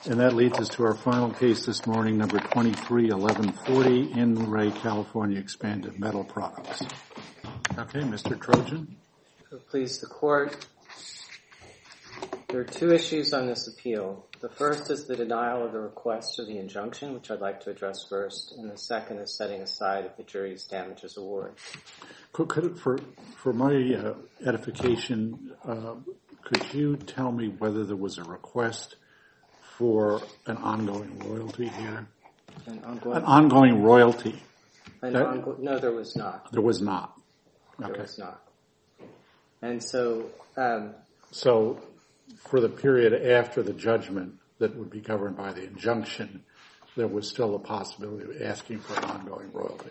And that leads us to our final case this morning, number 231140, In Re California Expanded Metal Products. Okay, Mr. Trojan. Please, the court. There are two issues on this appeal. The first is the denial of the request of the injunction, which I'd like to address first, and the second is setting aside the jury's damages award. For my edification, could you tell me whether there was a request for an ongoing royalty here? An ongoing royalty? No, there was not. There was not. Okay. There was not. And so... So for the period after the judgment that would be governed by the injunction, there was still a possibility of asking for an ongoing royalty?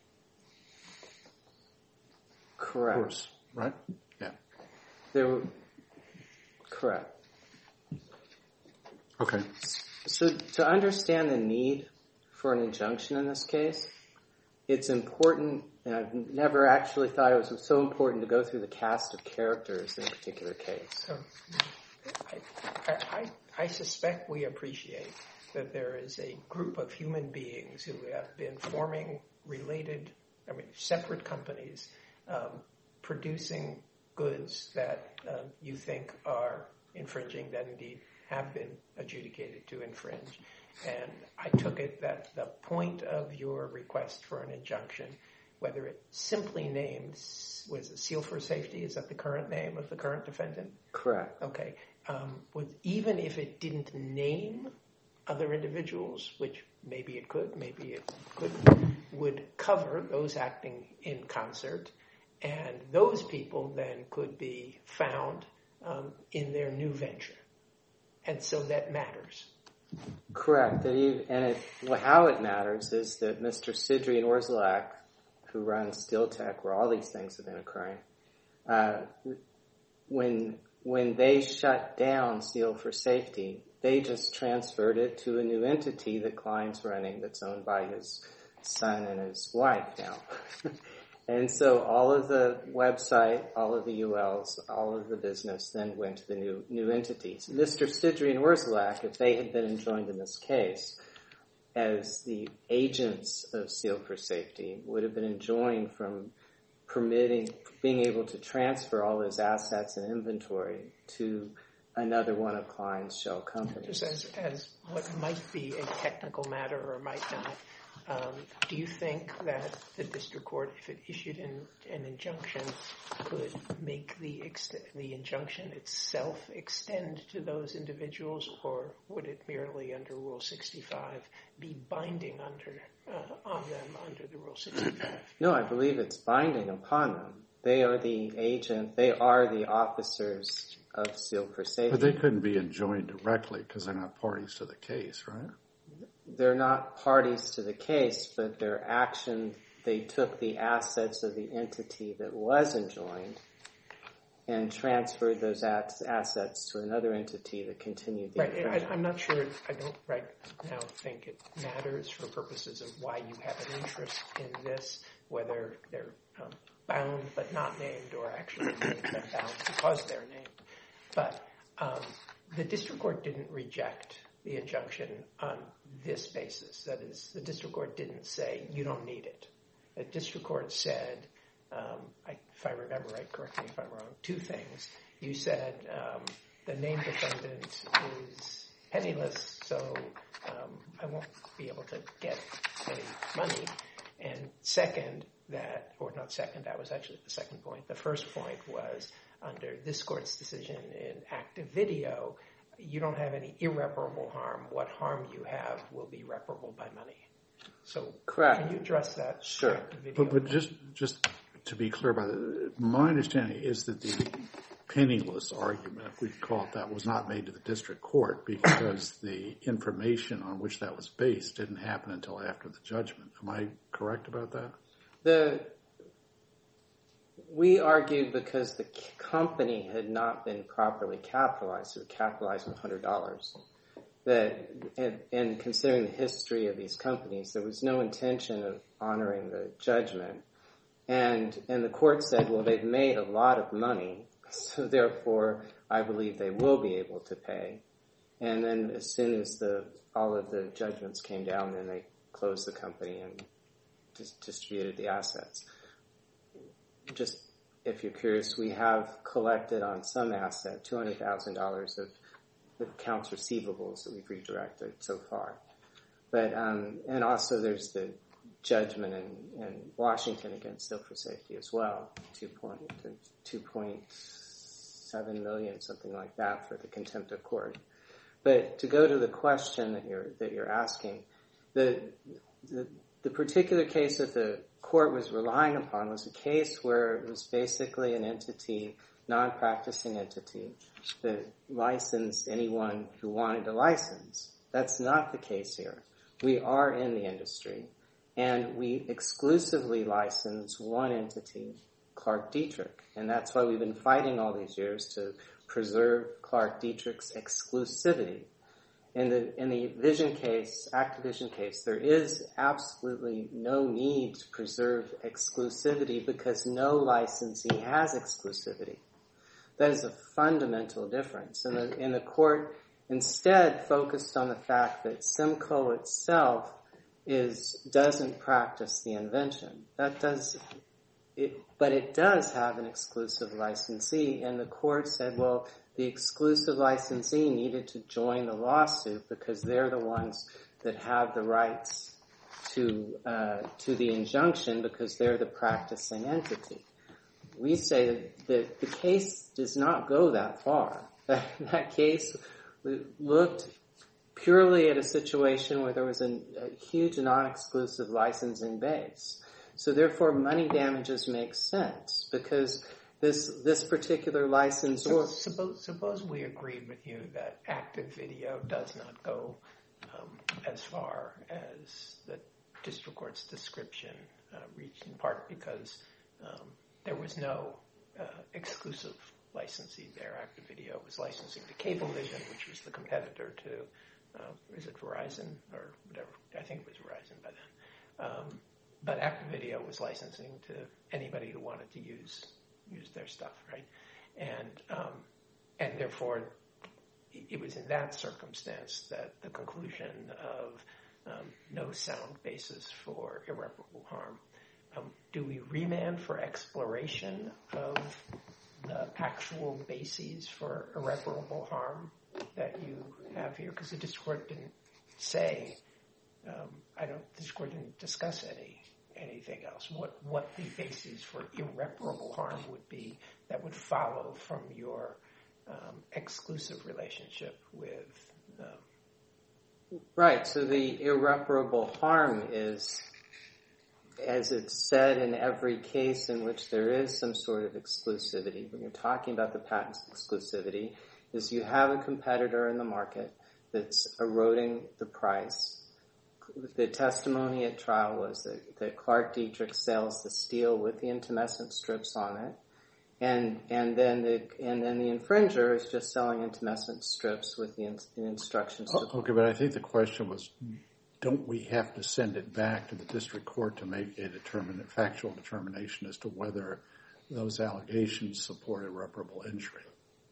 Correct. Of course, right? Yeah. Correct. Okay. So to understand the need for an injunction in this case, it's important, and I've never actually thought it was so important to go through the cast of characters in a particular case. I suspect we appreciate that there is a group of human beings who have been forming separate companies, producing goods that you think are infringing, that indeed have been adjudicated to infringe. And I took it that the point of your request for an injunction, whether it simply names, was it Seal for Safety? Is that the current name of the current defendant? Correct. Okay. Even if it didn't name other individuals, which maybe it could, maybe it couldn't, would cover those acting in concert, and those people then could be found in their new venture. And so that matters. Correct. How it matters is that Mr. Sidri and Orzelak, who runs Steel Tech, where all these things have been occurring, when they shut down Seal for Safety, they just transferred it to a new entity that Klein's running that's owned by his son and his wife now. And so all of the website, all of the ULs, all of the business then went to the new entities. Mr. Sidri and Orzelak, if they had been enjoined in this case as the agents of Seal for Safety, would have been enjoined from being able to transfer all his assets and inventory to another one of Klein's shell companies. Just as what might be a technical matter or might not, do you think that the district court, if it issued an injunction, could make the injunction itself extend to those individuals, or would it merely under Rule 65 be binding on them under the Rule 65? No, I believe it's binding upon them. They are the agent. They are the officers of Seal for Safety. But they couldn't be enjoined directly because they're not parties to the case, right? They're not parties to the case, but their action, they took the assets of the entity that was enjoined and transferred those assets to another entity that continued the infringement. I'm not sure, I don't right now think it matters for purposes of why you have an interest in this, whether they're bound but not named or actually named but bound because they're named. But the district court didn't reject the injunction on this basis. That is, the district court didn't say, you don't need it. The district court said, if I remember right, correct me if I'm wrong, two things. You said the named defendant is penniless, so I won't be able to get any money. And second, that was actually the second point. The first point was under this court's decision in active video, you don't have any irreparable harm. What harm you have will be reparable by money. So correct. Can you address that? Sure. But just to be clear about it, my understanding is that the penniless argument, if we call it that, was not made to the district court because the information on which that was based didn't happen until after the judgment. Am I correct about that? We argued because the company had not been properly capitalized, so capitalized with $100. And considering the history of these companies, there was no intention of honoring the judgment. And the court said, well, they've made a lot of money, so therefore I believe they will be able to pay. And then as soon as all of the judgments came down, then they closed the company and distributed the assets. Just if you're curious, we have collected on some asset $200,000 of accounts receivables that we've redirected so far. But and also there's the judgment in Washington against Seal for Safety as well, 2.7 million, something like that, for the contempt of court. But to go to the question that you're asking, the particular case that the court was relying upon was a case where it was basically an entity, non-practicing entity, that licensed anyone who wanted to license. That's not the case here. We are in the industry, and we exclusively license one entity, Clark Dietrich. And that's why we've been fighting all these years to preserve Clark Dietrich's exclusivity. In the Vision case, Activision case, there is absolutely no need to preserve exclusivity because no licensee has exclusivity. That is a fundamental difference. And the court instead focused on the fact that Simcoe itself doesn't practice the invention. But it does have an exclusive licensee, and the court said, well, the exclusive licensee needed to join the lawsuit because they're the ones that have the rights to the injunction because they're the practicing entity. We say that the case does not go that far. That case looked purely at a situation where there was a huge non-exclusive licensing base. So therefore, money damages make sense because this particular licensor... Suppose we agreed with you that active video does not go as far as the district court's description reached, in part because there was no exclusive licensee there. Active video was licensing to Cablevision, which was the competitor to, is it Verizon or whatever? I think it was Verizon by then. But Active Video was licensing to anybody who wanted to use their stuff, right? And therefore, it was in that circumstance that the conclusion of no sound basis for irreparable harm. Do we remand for exploration of the actual bases for irreparable harm that you have here? Because the district court didn't say, the district court didn't discuss anything else. What the basis for irreparable harm would be that would follow from your exclusive relationship with... Right, so the irreparable harm is, as it's said in every case in which there is some sort of exclusivity, when you're talking about the patent's exclusivity, is you have a competitor in the market that's eroding the price. The testimony at trial was that Clark Dietrich sells the steel with the intumescent strips on it, and then the infringer is just selling intumescent strips with the instructions. Okay, but I think the question was, don't we have to send it back to the district court to make a factual determination as to whether those allegations support irreparable injury?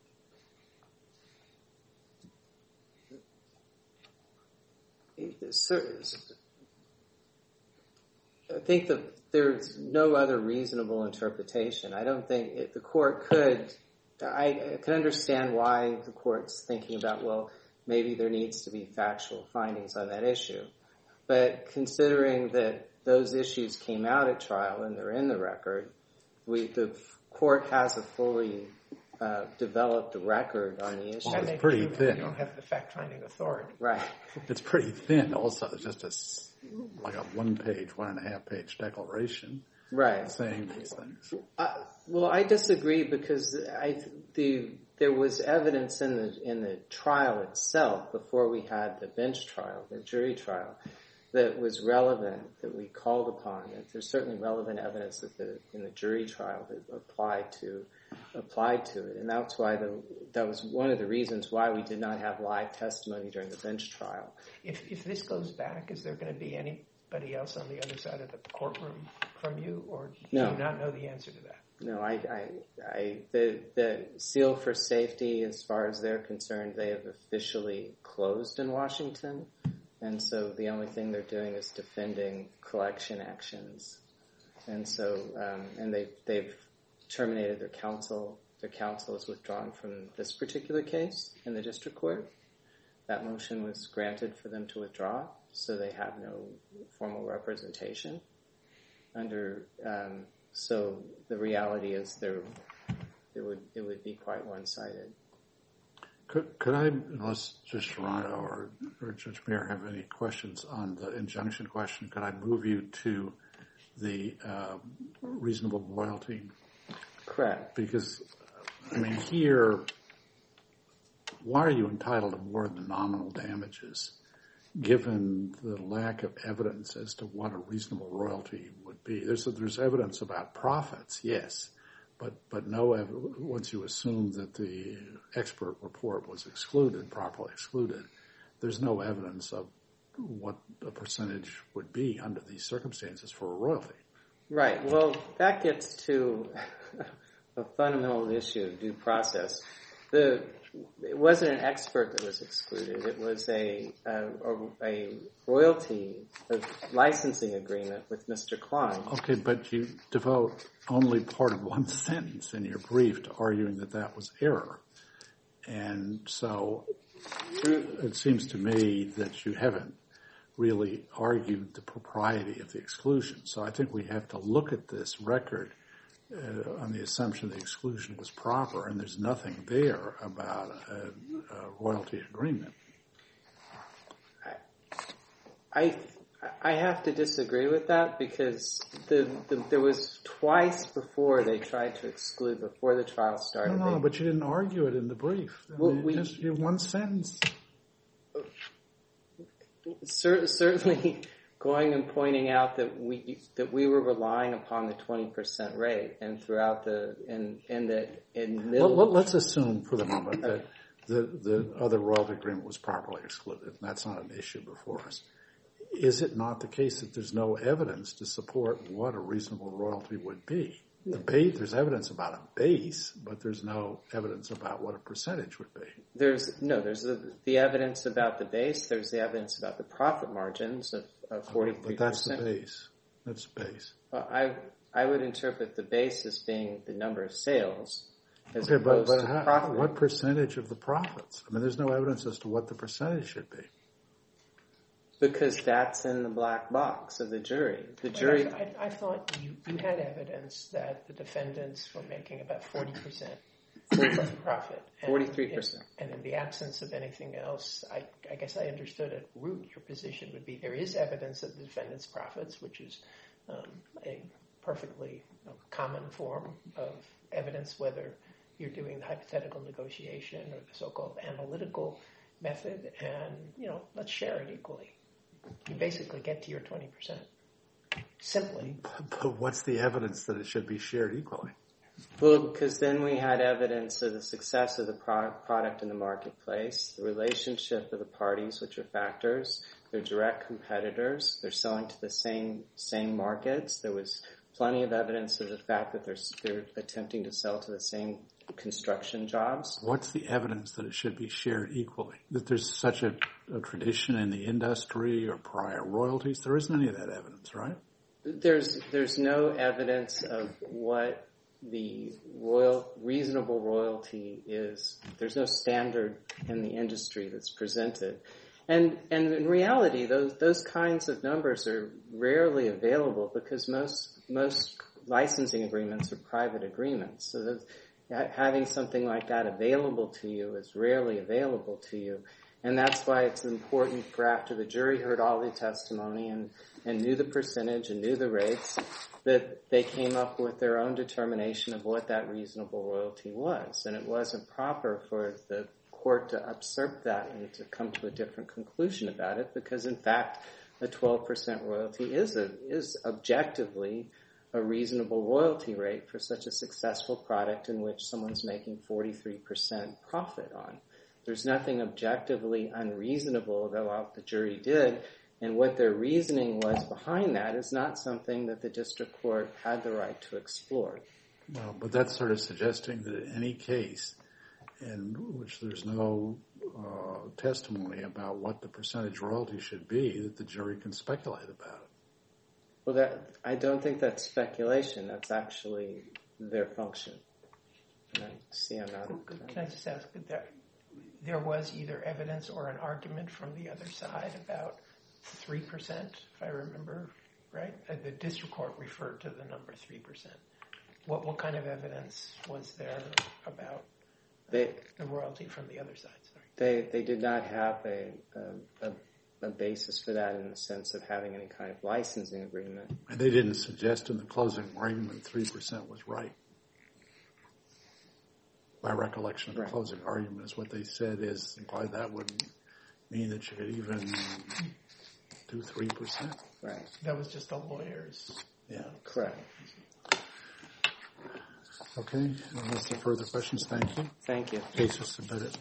I think that there's no other reasonable interpretation. I don't think the court could... I can understand why the court's thinking about, well, maybe there needs to be factual findings on that issue. But considering that those issues came out at trial and they're in the record, the court has a fully developed record on the issue. Well, it's pretty thin. You don't have the fact-finding authority. Right. It's pretty thin also. It's just like a 1.5-page declaration, right, saying these things. Well, I disagree because there was evidence in the trial itself before we had the bench trial, the jury trial, that was relevant, that we called upon. There's certainly relevant evidence in the jury trial that applied to it, and that's why that was one of the reasons why we did not have live testimony during the bench trial. If this goes back, is there going to be anybody else on the other side of the courtroom from you, or No. do you not know the answer to that? No, the seal for safety, as far as they're concerned, they have officially closed in Washington, and so the only thing they're doing is defending collection actions, and so and they've terminated their counsel. Their counsel is withdrawn from this particular case in the district court. That motion was granted for them to withdraw, so they have no formal representation under. So the reality is it would be quite one-sided. Could I, unless Judge Toronto or Judge Mayer have any questions on the injunction question, could I move you to the reasonable royalty? Correct. Because, I mean, here, why are you entitled to more than nominal damages, given the lack of evidence as to what a reasonable royalty would be? There's evidence about profits, yes, but no evidence. Once you assume that the expert report was properly excluded, there's no evidence of what a percentage would be under these circumstances for a royalty. Right. Well, that gets to a fundamental issue of due process. It wasn't an expert that was excluded. It was a royalty, a licensing agreement with Mr. Klein. Okay, but you devote only part of one sentence in your brief to arguing that was error. And so it seems to me that you haven't really argued the propriety of the exclusion. So I think we have to look at this record on the assumption the exclusion was proper, and there's nothing there about a royalty agreement. I have to disagree with that, because there was twice before they tried to exclude before the trial started. No, but you didn't argue it in the brief. Just one sentence. Certainly going and pointing out that we were relying upon the 20% rate, and throughout Let's assume for the moment that the other royalty agreement was properly excluded, and that's not an issue before us. Is it not the case that there's no evidence to support what a reasonable royalty would be? There's evidence about a base, but there's no evidence about what a percentage would be. There's the evidence about the base. There's the evidence about the profit margins of 43%. But that's the base. That's the base. Well, I would interpret the base as being the number of sales as Okay, opposed to profit. What percentage of the profits? I mean, there's no evidence as to what the percentage should be. Because that's in the black box of the jury. The jury. I thought you had evidence that the defendants were making about 40% profit. 43%. And in the absence of anything else, I guess I understood at root your position would be there is evidence of the defendants' profits, which is a perfectly common form of evidence, whether you're doing the hypothetical negotiation or the so-called analytical method, and, let's share it equally. You basically get to your 20%. Simply. But what's the evidence that it should be shared equally? Well, because then we had evidence of the success of the product in the marketplace, the relationship of the parties, which are factors. They're direct competitors. They're selling to the same markets. There was plenty of evidence of the fact that they're attempting to sell to the same construction jobs. What's the evidence that it should be shared equally? That there's such a tradition in the industry or prior royalties? There isn't any of that evidence, right? There's no evidence of what the reasonable royalty is. There's no standard in the industry that's presented. And in reality, those kinds of numbers are rarely available because most licensing agreements are private agreements. So that having something like that available to you is rarely available to you. And that's why it's important for after the jury heard all the testimony and knew the percentage and knew the rates, that they came up with their own determination of what that reasonable royalty was. And it wasn't proper for the court to usurp that and to come to a different conclusion about it, because in fact a 12% royalty is objectively a reasonable royalty rate for such a successful product in which someone's making 43% profit on. There's nothing objectively unreasonable about what the jury did. And what their reasoning was behind that is not something that the district court had the right to explore. Well, but that's sort of suggesting that in any case in which there's no testimony about what the percentage royalty should be, that the jury can speculate about it. Well, I don't think that's speculation. That's actually their function. And I'm not. Can I just ask, there was either evidence or an argument from the other side about 3%, if I remember right? The district court referred to the number 3%. What kind of evidence was there about the royalty from the other side? Sorry. They did not have a basis for that in the sense of having any kind of licensing agreement. And they didn't suggest in the closing argument 3% was right. My recollection of the closing argument is what they said is why that would mean that you could even do 3%. Right. That was just the lawyers. Yeah. Correct. Okay. Unless there are further questions, thank you. Thank you. Case is submitted.